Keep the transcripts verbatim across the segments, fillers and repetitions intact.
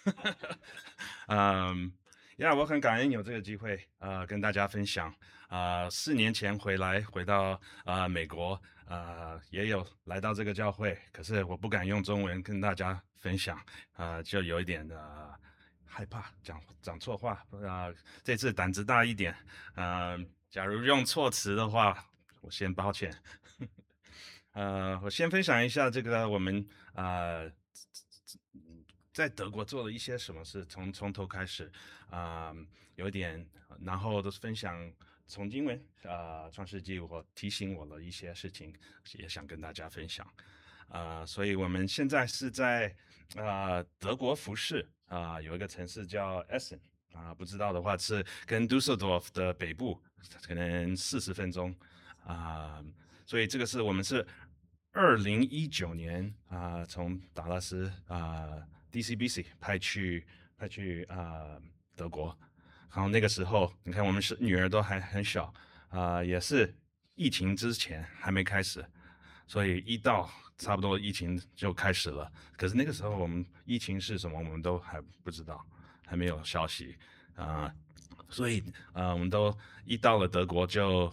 嗯，呀，我很感恩有这个机会，呃，跟大家分享。啊、四年前回来，回到啊、美国，啊、也有来到这个教会，可是我不敢用中文跟大家分享，啊、就有一点呃害怕讲讲错话，啊、这次胆子大一点，啊、假如用错词的话，我先抱歉。呃，我先分享一下这个我们啊、呃在德国做了一些什么事，从从头开始啊、有一点，然后都是分享从经文啊、创世纪我提醒我的一些事情，也想跟大家分享。啊、所以我们现在是在啊、德国福士啊、有一个城市叫 Essen 啊、不知道的话是跟 Düsseldorf 的北部，可能四十分钟啊、所以这个是我们是二零一九年啊、从达拉斯啊、D C B C 派去派去啊、德国，然后那个时候你看我们是女儿都还很小啊、也是疫情之前还没开始，所以一到差不多疫情就开始了。可是那个时候我们疫情是什么，我们都还不知道，还没有消息啊、所以啊、我们都一到了德国就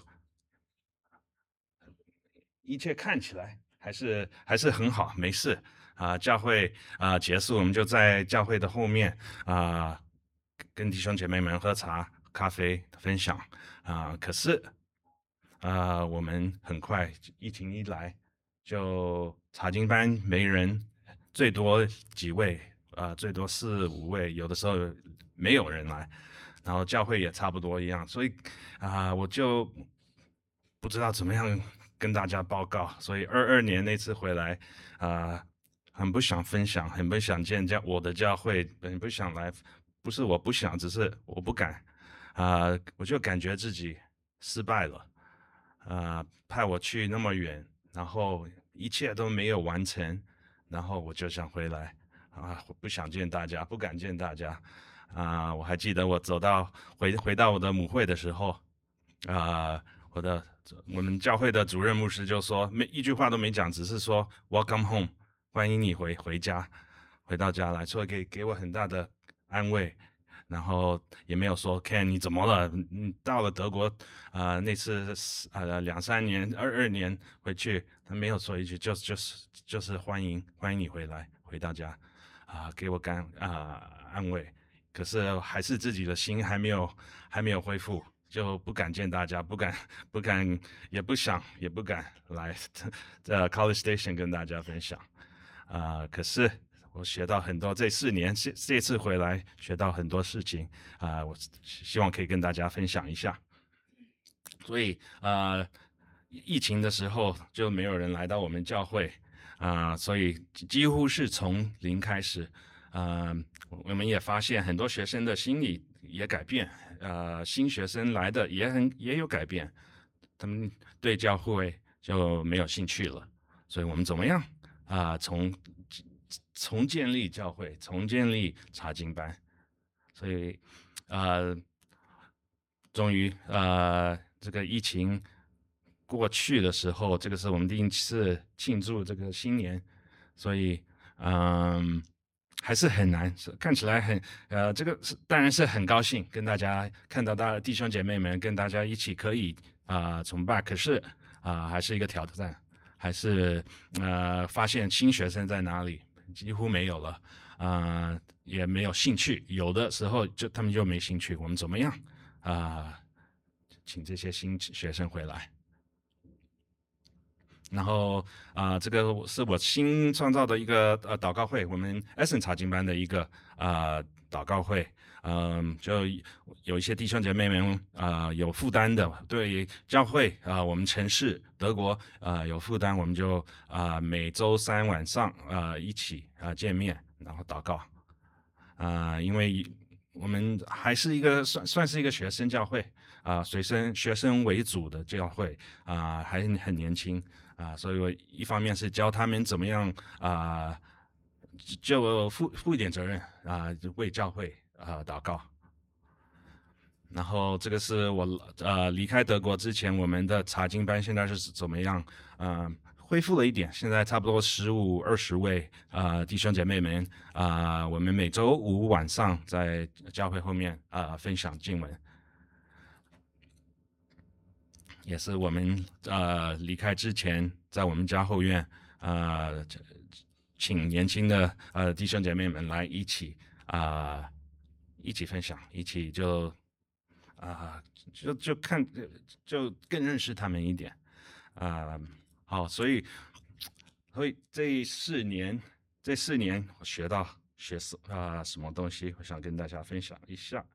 一切看起来还是还是很好，没事啊、教会啊、结束，我们就在教会的后面啊、跟弟兄姐妹们喝茶、咖啡分享啊、可是啊、我们很快疫情一来，就查经班没人，最多几位啊、最多四五位，有的时候没有人来，然后教会也差不多一样，所以啊、我就不知道怎么样跟大家报告，所以二二年那次回来，啊、很不想分享，很不想见教我的教会，很不想来，不是我不想，只是我不敢，啊、我就感觉自己失败了，啊、派我去那么远，然后一切都没有完成，然后我就想回来，啊、我不想见大家，不敢见大家，啊、我还记得我走到回回到我的母会的时候，啊、我的我们教会的主任牧师就说，没一句话都没讲，只是说 Welcome home，欢迎你回回家，回到家来，所以给给我很大的安慰。然后也没有说 Ken 你怎么了？你到了德国，啊、那次呃两三年二二年回去，他没有说一句，就就是就是欢迎欢迎你回来回到家，啊、给我干啊、安慰。可是还是自己的心还没有还没有恢复，就不敢见大家，不敢不敢，也不想也不敢来呃 College Station 跟大家分享啊、可是我学到很多，这四年这这次回来学到很多事情啊、我希望可以跟大家分享一下。所以呃，疫情的时候就没有人来到我们教会啊、所以几乎是从零开始。啊、我们也发现很多学生的心理也改变，呃，新学生来的也很也有改变，他们对教会就没有兴趣了。所以我们怎么样啊、从重建立教会，重建立查经班，所以呃，终于呃，这个疫情过去的时候，这个是我们第一次庆祝这个新年，所以嗯，还是很难，是看起来很呃，这个是当然是很高兴跟大家看到大家弟兄姐妹们跟大家一起可以啊、崇拜，可是啊、还是一个挑战，还是呃发现新学生在哪里几乎没有了，啊、也没有兴趣，有的时候就他们就没兴趣，我们怎么样啊、请这些新学生回来？然后啊、呃这个是我新创造的一个呃祷告会，我们 Essen 查经班的一个啊、呃祷告会。嗯、就有一些弟兄姐妹们啊、呃有负担的，对教会啊、呃我们城市德国啊、呃有负担，我们就啊、呃每周三晚上啊、呃一起啊、呃见面，然后祷告啊、呃因为我们还是一个算算是一个学生教会啊、随生学生为主的教会啊、还很很年轻啊、所以我一方面是教他们怎么样啊、就负负一点责任啊、为教会啊、祷告。然后这个是我呃离开德国之前我们的查经班现在是怎么样？嗯、 恢复了一点，现在差不多十五二十位啊、呃、弟兄姐妹们啊、呃，我们每周五晚上在教会后面啊、呃、分享经文，也是我们呃离开之前，在我们家后院啊、呃，请年轻的呃弟兄姐妹们来一起啊、呃、一起分享，一起就啊、就就看就更认识他们一点啊、好，所以所以这四年这四年我学到学什啊、什么东西，我想跟大家分享一下。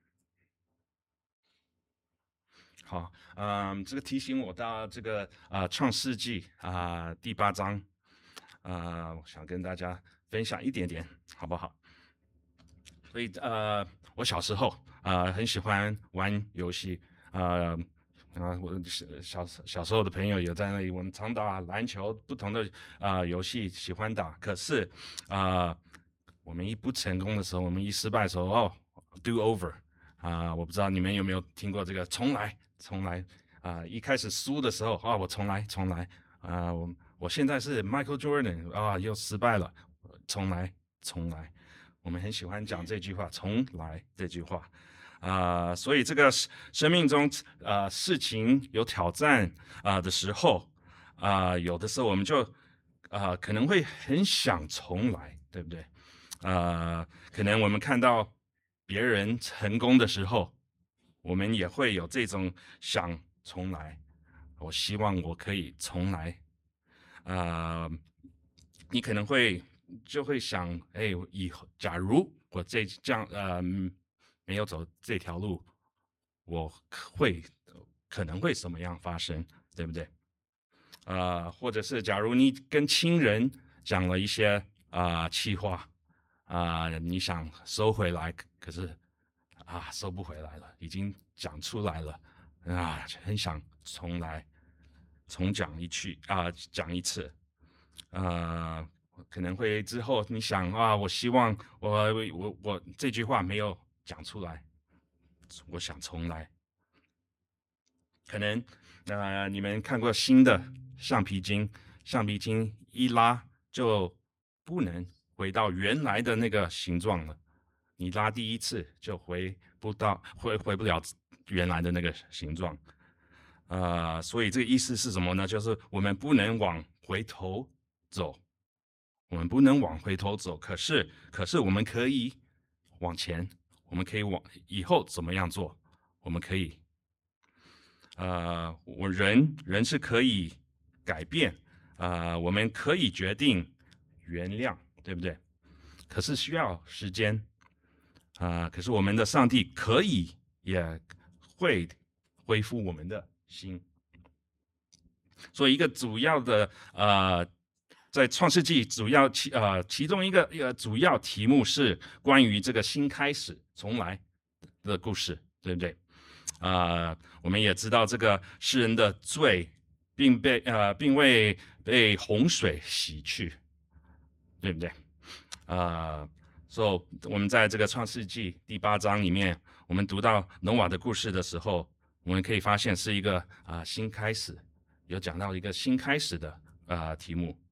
好，嗯，这个提醒我到这个啊、创世纪啊、第八章啊、我想跟大家分享一点点，好不好？所以呃，我小时候啊、很喜欢玩游戏啊。啊，我小小时候的朋友也在那里，我们常打篮球，不同的啊、呃游戏喜欢打。可是啊、呃我们一不成功的时候，我们一失败的时候，哦，do over 啊、呃我不知道你们有没有听过这个，重来，重来啊、呃一开始输的时候，啊，我重来，重来啊、我我现在是 Michael Jordan 啊，又失败了，重来，重来。我们很喜欢讲这句话，重来这句话。啊、呃所以这个生命中啊、呃、事情有挑战啊、呃、的时候啊、呃有的时候我们就啊、呃可能会很想重来，对不对？啊、可能我们看到别人成功的时候，我们也会有这种想重来。我希望我可以重来。啊、你可能会就会想，哎，以后假如我这这样呃没有走这条路，我会可能会什么样发生，对不对？啊、或者是假如你跟亲人讲了一些啊、呃气话啊、你想收回来，可是啊收不回来了，已经讲出来了啊，很想重来，重讲一句啊、讲一次。呃，可能会之后你想啊，我希望我我我这句话没有讲出来，我想重来。可能呃你们看过新的橡皮筋，橡皮筋一拉就不能回到原来的那个形状了，你拉第一次就回不到，回回不了原来的那个形状。呃，所以这个意思是什么呢？就是我们不能往回头走，我们不能往回头走，可是可是我们可以往前，我们可以往以后怎么样做？我们可以，呃，我人人是可以改变，呃，我们可以决定原谅，对不对？可是需要时间，啊、可是我们的上帝可以也会恢复我们的心。所以一个主要的呃，在创世纪主要其呃其中一个一个主要题目是关于这个新开始重来的故事，对不对？啊、呃我们也知道这个世人的罪并被呃并未被洪水洗去，对不对？啊，所以我们在这个创世纪第八章里面，我们读到挪瓦的故事的时候，我们可以发现是一个啊、呃新开始，有讲到一个新开始的啊、呃题目。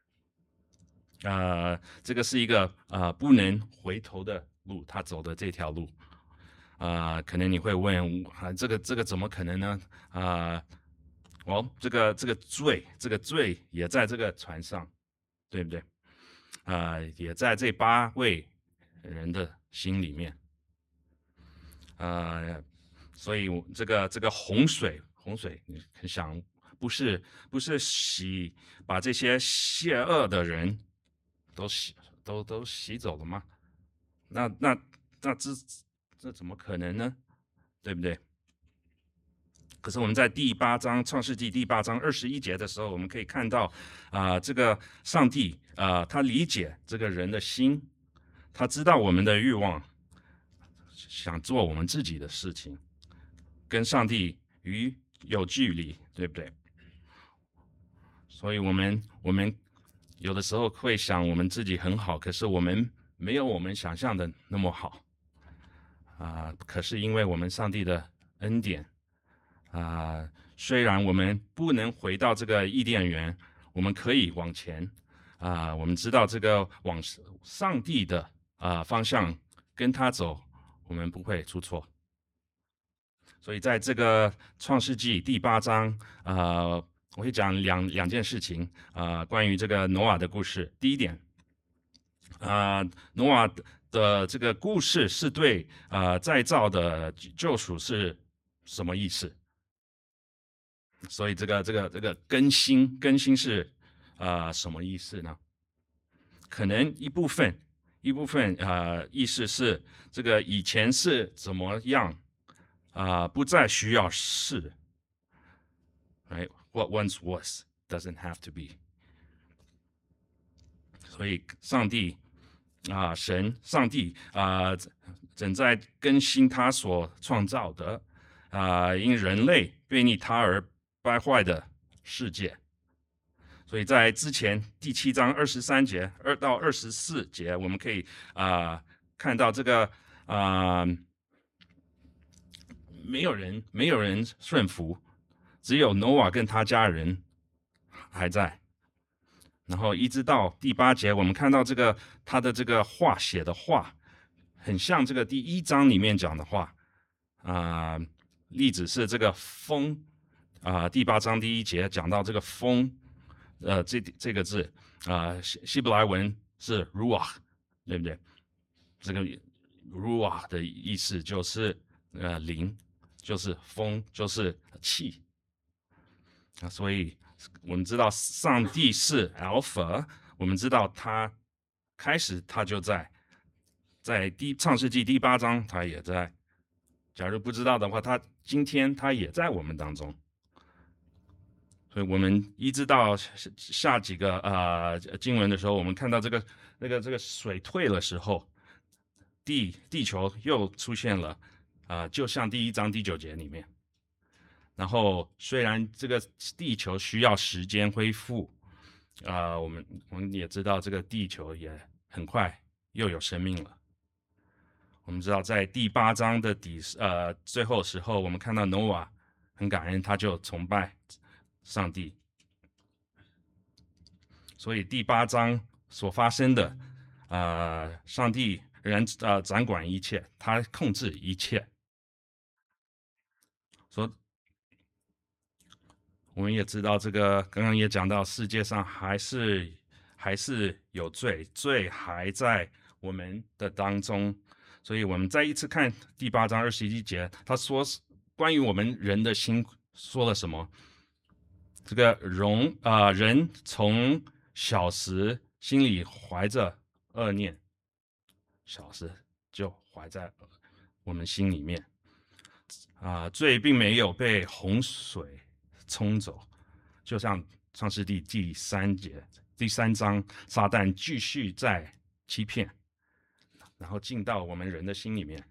呃，这个是一个呃不能回头的路，他走的这条路。啊、呃可能你会问啊，这个这个怎么可能呢？啊、呃，哦，这个这个罪，这个罪也在这个船上，对不对？啊、呃也在这八位人的心里面。呃，所以这个这个洪水，洪水，你想不是不是洗把这些邪恶的人都洗都都洗走了吗？那那那这这怎么可能呢？对不对？可是我们在第八章创世纪第八章二十一节的时候，我们可以看到啊、呃这个上帝啊、呃他理解这个人的心，他知道我们的欲望，想做我们自己的事情，跟上帝与有距离，对不对？所以我们我们有的时候会想我们自己很好，可是我们没有我们想象的那么好啊、可是因为我们上帝的恩典啊、虽然我们不能回到这个伊甸园， 我们可以往前啊、我们知道这个往上帝的啊、方向跟他走，我们不会出错。所以在这个创世纪第八章，呃，我会讲两两件事情啊、关于这个挪亚的故事。第一点，啊、挪亚的这个故事是对啊、再造的救赎是什么意思？所以这个这个这个更新更新是啊、呃什么意思呢？可能一部分一部分呃意思是这个以前是怎么样啊、呃不再需要是，right? What once was doesn't have to be。所以上帝啊、呃神上帝啊、呃正在更新他所创造的啊、呃因人类背逆他而败坏的世界。所以在之前第七章二十三节二到二十四节，我们可以啊、呃、看到这个啊、呃、没有人没有人顺服，只有挪亚跟他家人还在。然后一直到第八节，我们看到这个他的这个话写的话，很像这个第一章里面讲的话啊、呃例子是这个风啊、呃第八章第一节讲到这个风。呃，这这个字啊、呃，希希伯来文是 ruach， 对不对？这个 ruach 的意思就是呃灵，就是风，就是气啊。所以我们知道上帝是 Alpha， 我们知道他开始他就在，在第创世纪第八章他也在。假如不知道的话，他今天他也在我们当中。所以我们一直到下几个啊、呃、经文的时候，我们看到这个那个这个水退的时候，地地球又出现了啊、呃，就像第一章第九节里面。然后虽然这个地球需要时间恢复，啊、呃，我们我们也知道这个地球也很快又有生命了。我们知道在第八章的底呃最后时候，我们看到挪亚很感恩，他就崇拜上帝。所以第八章所发生的，呃，上帝仍然呃掌管一切，他控制一切。说我们也知道这个，刚刚也讲到，世界上还是还是有罪，罪还在我们的当中。所以我们再一次看第八章二十一节，他说关于我们人的心说了什么？这个容啊、呃，人从小时心里怀着恶念，小时就怀在我们心里面啊、呃，罪并没有被洪水冲走，就像创世纪第三节第三章，撒旦继续在欺骗，然后进到我们人的心里面。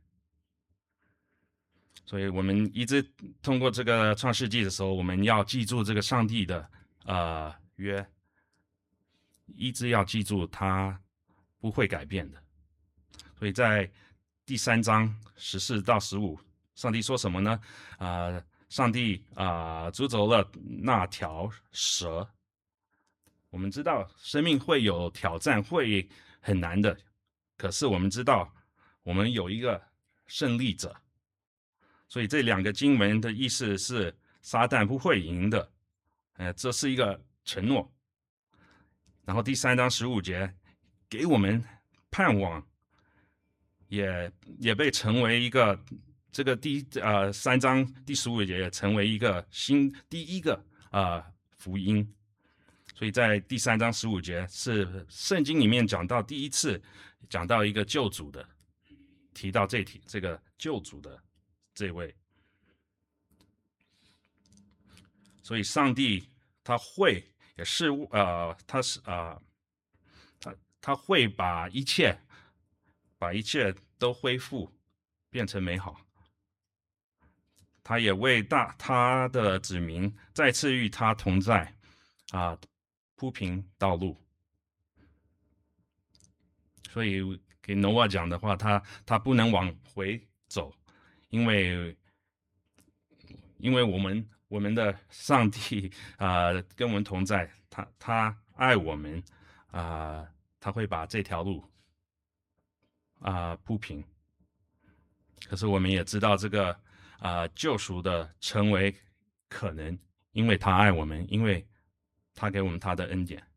所以我们一直通过这个创世纪的时候，我们要记住这个上帝的呃约，一直要记住他不会改变的。所以在第三章十四到十五，上帝说什么呢？啊、呃，上帝啊、呃、捉走了那条蛇。我们知道生命会有挑战，会很难的，可是我们知道我们有一个胜利者。所以这两个经文的意思是，撒旦不会赢的，呃，这是一个承诺。然后第三章十五节给我们盼望，也也被成为一个这个第呃三章第十五节也成为一个新第一个啊、呃、福音。所以在第三章十五节是圣经里面讲到第一次讲到一个救主的，提到这题这个救主的这位。所以上帝他会也是呃他是啊、呃、他他会把一切把一切都恢复变成美好。他也为大他的子民再次与他同在啊、呃、铺平道路。所以给挪亚讲的话，他他不能往回走，因为因为我们我们的上帝啊、呃、跟我们同在，他他他爱我们啊、呃他会把这条路啊、呃铺平。可是我们也知道这个啊、呃救赎的成为可能，因为他爱我们，因为他给我们他的恩典。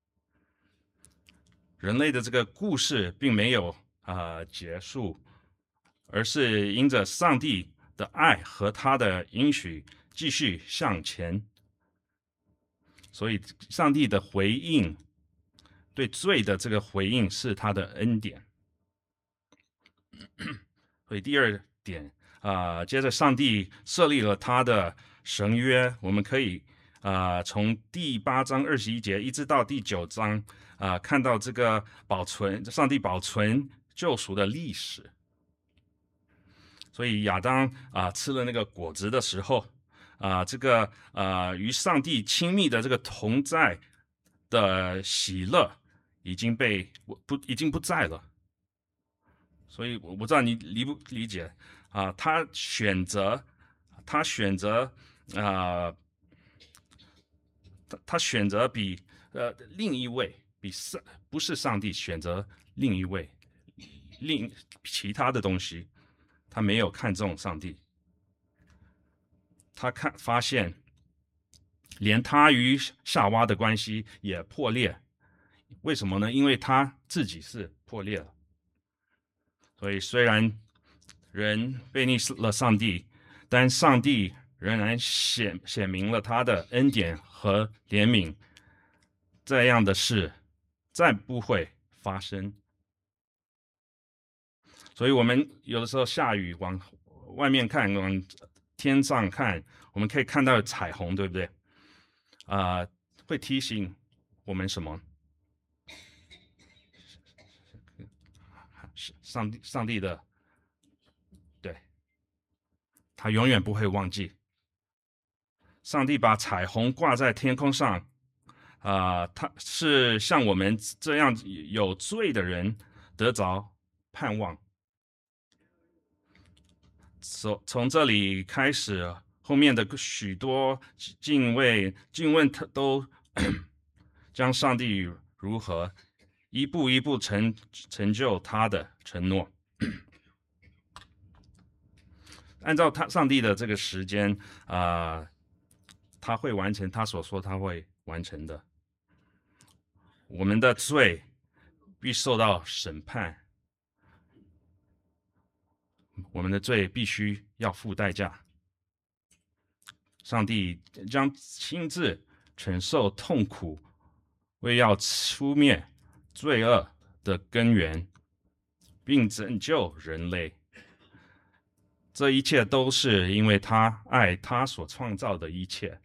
人类的这个故事并没有啊、呃结束，而是因着上帝的爱和他的应许继续向前。所以上帝的回应，对罪的这个回应是他的恩典。所以第二点啊、呃接着上帝设立了他的神约，我们可以啊、呃从第八章二十一节一直到第九章啊、呃看到这个保存上帝保存救赎的历史。所以亚当啊、呃吃了那个果子的时候啊、呃这个呃与上帝亲密的这个同在的喜乐已经被不已经不在了。所以我不知道你理不理解啊、他选择他选择啊、呃他他选择比呃另一位比上不是上帝选择另一位另其他的东西，他没有看重上帝。他看发现连他与夏娃的关系也破裂。为什么呢？因为他自己是破裂了。所以虽然人背逆了上帝，但上帝仍然显显明了他的恩典和怜悯，这样的事再不会发生。所以我们有的时候下雨往外面看，往天上看，我们可以看到彩虹，对不对？啊、呃，会提醒我们什么？上帝，上帝的，对，他永远不会忘记。上帝把彩虹挂在天空上，啊、呃，他是像我们这样有罪的人得着盼望。从从这里开始，后面的许多敬畏、敬问，他都将上帝如何一步一步成成就他的承诺。按照他上帝的这个时间啊、呃，他会完成他所说他会完成的。我们的罪必受到审判，我们的罪必须要付代价。上帝将亲自承受痛苦，为要除灭罪恶的根源，并拯救人类。这一切都是因为他爱他所创造的一切。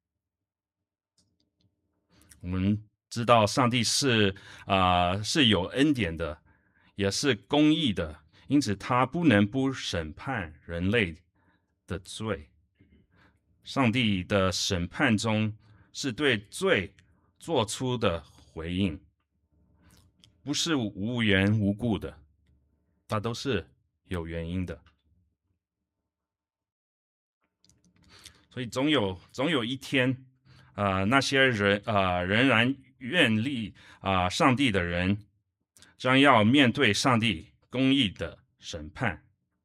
我们知道上帝是啊、呃、是有恩典的，也是公义的，因此他不能不审判人类的罪。上帝的审判中是对罪做出的回应，不是无缘无故的，它都是有原因的。所以总有总有一天，啊、呃，那些人啊、呃、仍然愿立啊、呃、上帝的人，将要面对上帝公义的审判。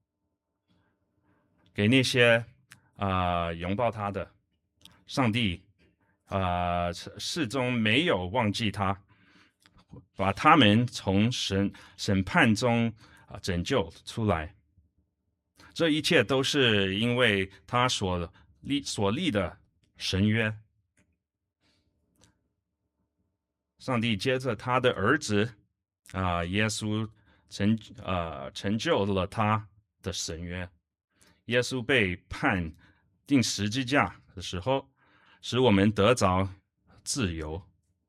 给那些啊、呃、拥抱他的上帝啊、呃、始终没有忘记他，把他们从审审判中啊、呃、拯救出来。这一切都是因为他所立所立的神约。上帝接着他的儿子啊、呃、耶稣成啊、呃、成就了他的神约。耶稣被判钉十字架的时候，使我们得着自由。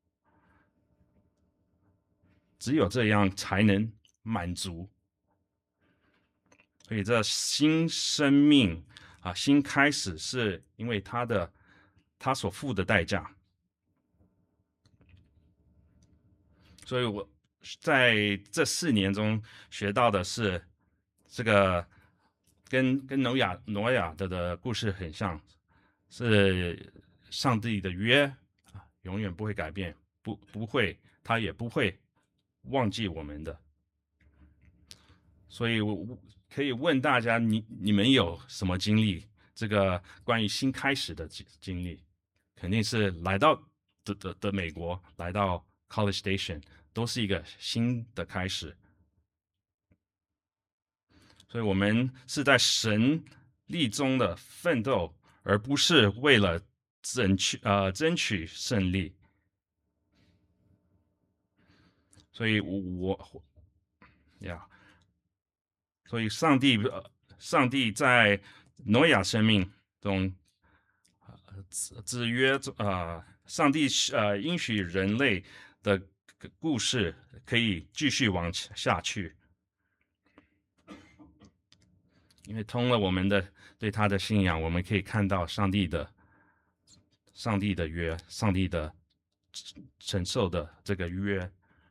只有这样才能满足。所以这新生命啊，新开始是因为他的他所付的代价。所以我在这四年中学到的是，这个跟跟挪亚挪亚的的故事很像，是上帝的约永远不会改变，不不会，他也不会忘记我们的。所以我可以问大家，你你们有什么经历？这个关于新开始的经历，肯定是来到的的的美国，来到 College Station 都是一个新的开始。所以我们是在神力中的奋斗，而不是为了争取呃争取胜利。所以我我呀，所以上帝呃上帝在挪亚生命中呃制制约呃上帝呃允许人类的故事可以继续往下去。因为通了我们的对他的信仰，我们可以看到上帝的上帝的约，上帝的承受的这个约。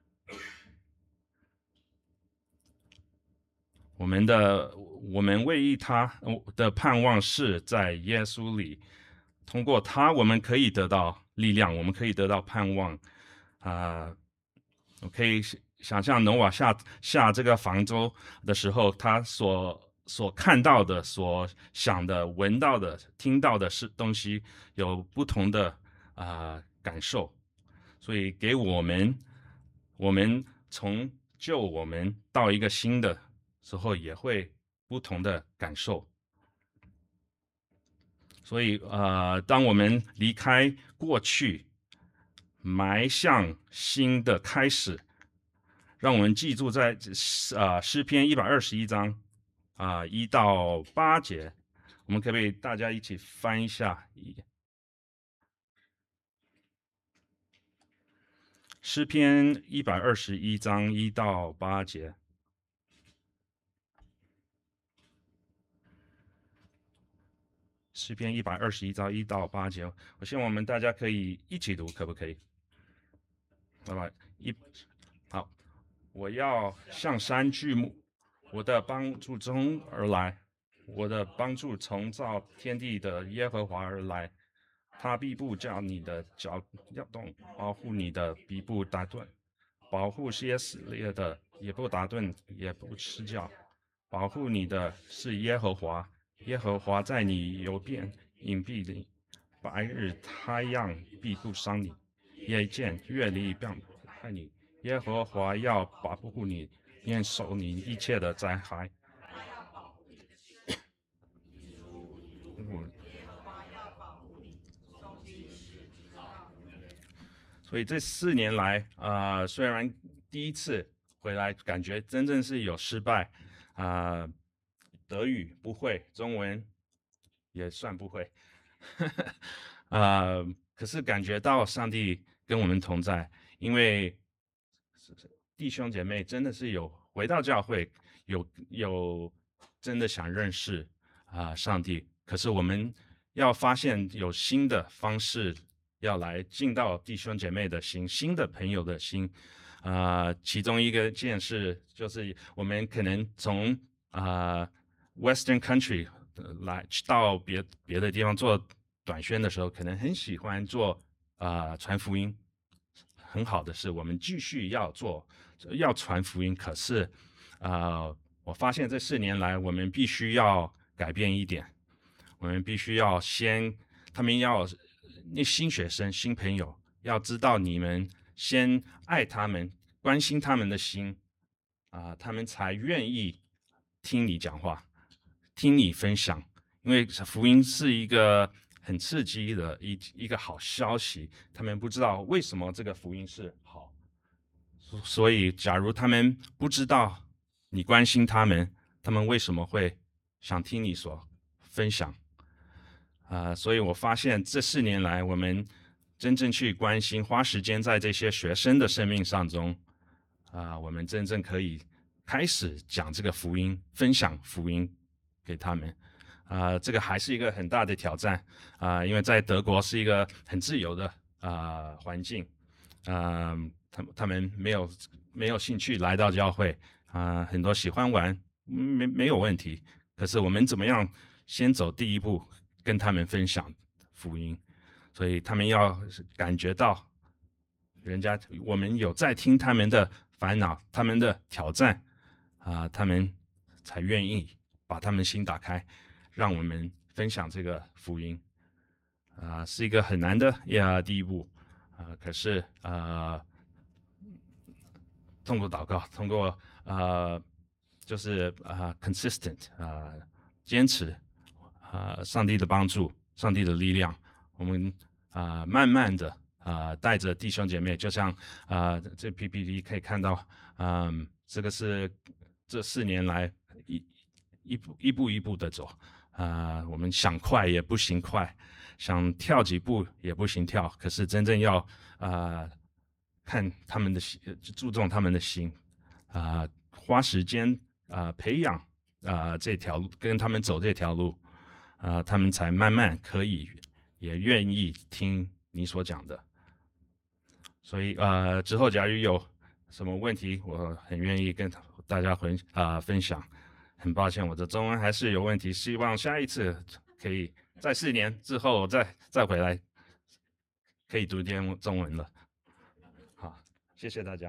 我们的我们唯一他的盼望是在耶稣里，通过他我们可以得到力量，我们可以得到盼望。啊、呃，我可以想象挪瓦下下这个方舟的时候，他所所看到的、所想的、闻到的、听到的是东西有不同的啊、呃、感受，所以给我们，我们从救我们到一个新的时候，也会不同的感受。所以呃，当我们离开过去，迈向新的开始，让我们记住在啊诗篇一百二十一章啊一到八节，我们可不可以大家一起翻一下？诗篇一百二十一章一到八节。诗篇一百二十一章一到八节，我希望我们大家可以一起读，可不可以？好吧，一好，我要向山举目，我的帮助中而来，我的帮助从造天地的耶和华而来，他必不叫你的脚摇动，保护你的鼻不打盹，保护些死裂的，也不打盹，也不吃觉，保护你的是耶和华。耶和华在你右边隐蔽里，白日太阳必不伤你，夜间月里必害你。耶和华要保护你，免受你一切的灾害。所以这四年来，啊、呃，虽然第一次回来感觉真正是有失败，啊、呃，德语不会，中文也算不会，啊、呃，可是感觉到上帝跟我们同在，因为弟兄姐妹真的是有回到教会，有有真的想认识啊、呃、上帝，可是我们要发现有新的方式。要来进到弟兄姐妹的心，新的朋友的心，啊、呃，其中一个件事就是我们可能从啊、呃、Western country 来到别别的地方做短宣的时候，可能很喜欢做啊、呃、传福音，很好的是，我们继续要做要传福音，可是啊、呃，我发现这四年来，我们必须要改变一点，我们必须要先，他们要。那新学生、新朋友要知道，你们先爱他们、关心他们的心啊、呃，他们才愿意听你讲话、听你分享。因为福音是一个很刺激的一一个好消息，他们不知道为什么这个福音是好，所以假如他们不知道你关心他们，他们为什么会想听你所分享？啊、呃，所以我发现这四年来，我们真正去关心、花时间在这些学生的生命上中，啊、呃，我们真正可以开始讲这个福音，分享福音给他们。啊、呃，这个还是一个很大的挑战啊、呃，因为在德国是一个很自由的啊、呃、环境，啊、呃，他他们没有没有兴趣来到教会啊、呃，很多喜欢玩，没没有问题。可是我们怎么样先走第一步？跟他们分享福音， 所以他们要感觉到人家我们有在听他们的烦恼、他们的挑战啊、他们才愿意把他们心打开，让我们分享这个福音啊、是一个很难的呀第一步啊、可是啊、通过祷告，通过呃就是啊、consistent 啊、坚持啊、上帝的帮助，上帝的力量，我们啊、慢慢的啊、带着弟兄姐妹，就像啊、这 P P T 可以看到，嗯，这个是这四年来一一步一步一步的走啊、我们想快也不行快，想跳几步也不行跳，可是真正要啊、看他们的心，注重他们的心啊、花时间啊、培养啊、这条路，跟他们走这条路啊、他们才慢慢可以也愿意听你所讲的。所以呃，之后假如有什么问题，我很愿意跟大家分啊、分享。很抱歉，我的中文还是有问题，希望下一次可以在四年之后再再回来，可以读点中文了。好，谢谢大家。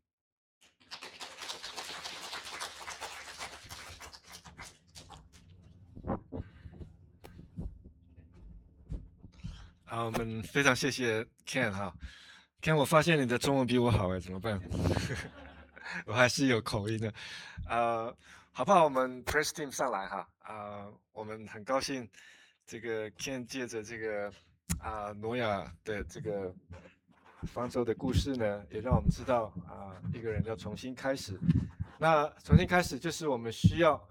好，我们非常谢谢 Ken 哈，Ken，我发现你的中文比我好哎，怎么办？我还是有口音的，呃，好不好？我们 Press Team 上来哈，啊、我们很高兴，这个 Ken 借着这个啊、挪亚的这个方舟的故事呢，也让我们知道啊、一个人要重新开始。那重新开始就是我们需要